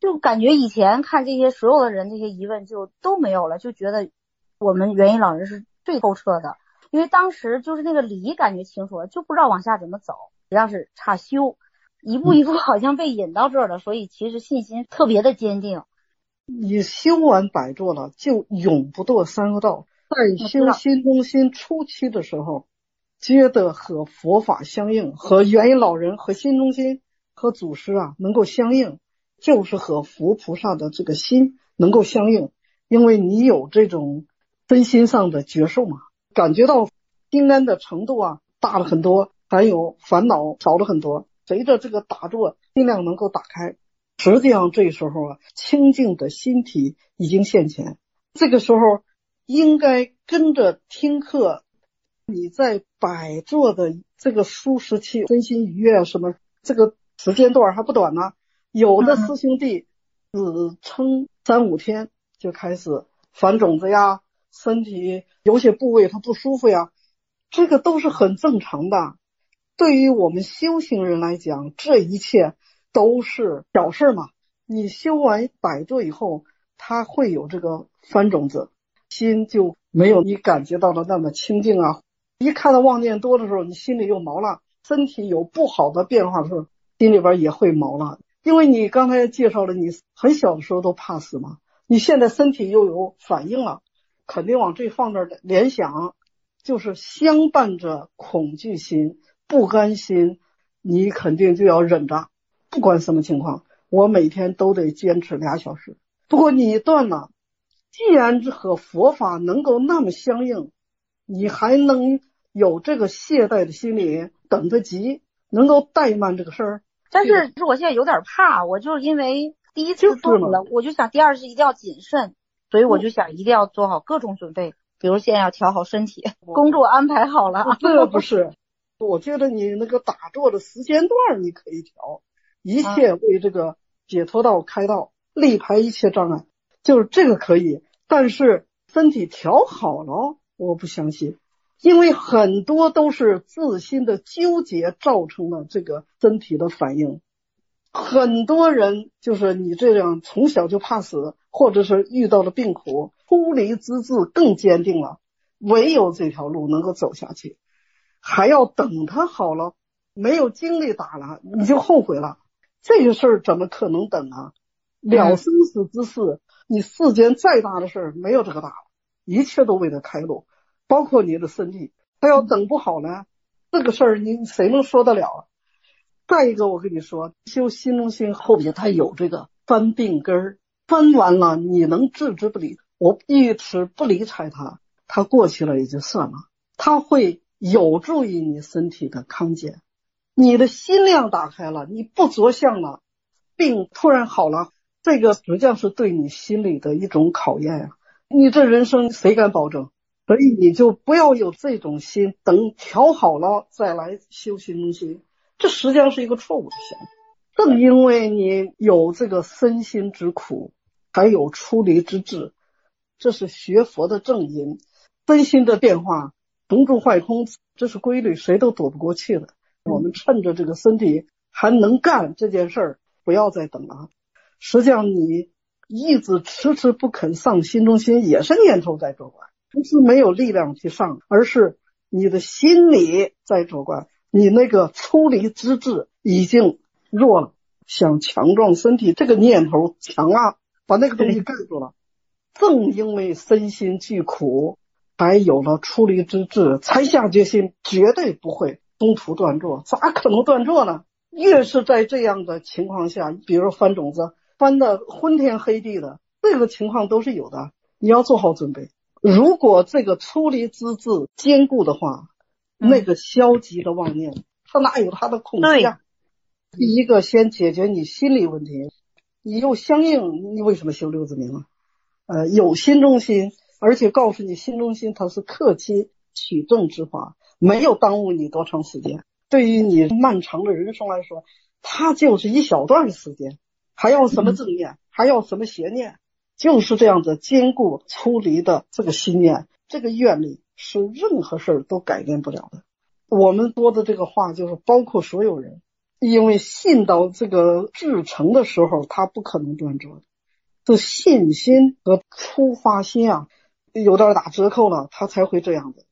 就感觉以前看这些所有的人这些疑问就都没有了，就觉得我们元音老人是最透彻的，因为当时就是那个理感觉清楚了，就不知道往下怎么走，实际上是差修，一步一步好像被引到这儿了，所以其实信心特别的坚定。 你修完百座了，就永不堕三恶道。在修心中心初期的时候，觉得和佛法相应，和元音老人和心中心和祖师啊能够相应，就是和佛菩萨的这个心能够相应，因为你有这种身心上的觉受嘛，感觉到心安的程度啊大了很多，还有烦恼少了很多。随着这个打坐尽量能够打开，实际上这时候啊清净的心体已经现前。这个时候应该跟着听课，你在百座的这个舒适期身心愉悦什么，这个时间段还不短呢。有的师兄弟只撑3-5天就开始反种子呀，身体有些部位它不舒服呀，这个都是很正常的。对于我们修行人来讲，这一切都是小事嘛。你修完百座以后，它会有这个翻种子，心就没有你感觉到的那么清净啊。一看到妄念多的时候，你心里又毛了，身体有不好的变化的时候，心里边也会毛了。因为你刚才介绍了，你很小的时候都怕死嘛，你现在身体又有反应了，肯定往这方面联想，就是相伴着恐惧心、不甘心，你肯定就要忍着，不管什么情况，我每天都得坚持2小时。不过你断了，既然和佛法能够那么相应，你还能有这个懈怠的心理，等得及，能够怠慢这个事儿。 但是我现在有点怕，我就是因为第一次动了，我就想第二次一定要谨慎，所以我就想一定要做好各种准备，比如现在要调好身体，工作安排好了。 这不是，我觉得你那个打坐的时间段你可以调，一切为这个解脱道开道，力排一切障碍，就是这个可以。但是身体调好了，我不相信，因为很多都是自心的纠结造成了这个身体的反应。很多人就是你这样从小就怕死，或者是遇到了病苦，出离之志更坚定了，唯有这条路能够走下去，还要等它好了，没有精力打了你就后悔了。这个事儿怎么可能等啊？了生死之事，你世间再大的事儿没有这个大了，一切都为了开路，包括你的身体，他要等不好呢，这个事儿你谁能说得了啊？再一个我跟你说，修心中心后边它有这个翻病根儿，翻完了你能置之不理，我一直不理睬它，它过去了也就算了，它会有助于你身体的康健。你的心量打开了，你不着相了，病突然好了，这个实际上是对你心理的一种考验呀。你这人生谁敢保证？所以你就不要有这种心，等调好了再来修心中心，这实际上是一个错误的想法。正因为你有这个身心之苦，还有出离之志，这是学佛的正因。身心的变化同住坏空，这是规律，谁都躲不过去的。我们趁着这个身体还能干这件事儿，不要再等了。实际上你一直迟迟不肯上心中心，也是念头在作怪，不是没有力量去上，而是你的心理在作怪，你那个出离之志已经弱了，想强壮身体这个念头强了，把那个东西盖住了。正因为身心俱苦，才有了出离之志，才下决心绝对不会中途断坐。咋可能断坐呢？越是在这样的情况下，比如翻种子翻的昏天黑地的，这个情况都是有的，你要做好准备。如果这个出离之志坚固的话，那个消极的妄念它哪有它的空隙啊？第一个先解决你心理问题，你又相应，你为什么修六字明啊？有心中心，而且告诉你心中心它是克期取证之法，没有耽误你多长时间。对于你漫长的人生来说，它就是一小段的时间，还要什么正念，还要什么邪念，就是这样子坚固出离的这个心念，这个愿力是任何事儿都改变不了的。我们说的这个话就是包括所有人， 因为信到这个至诚的时候，他不可能转折的。这信心和出发心啊，有点打折扣了，他才会这样子。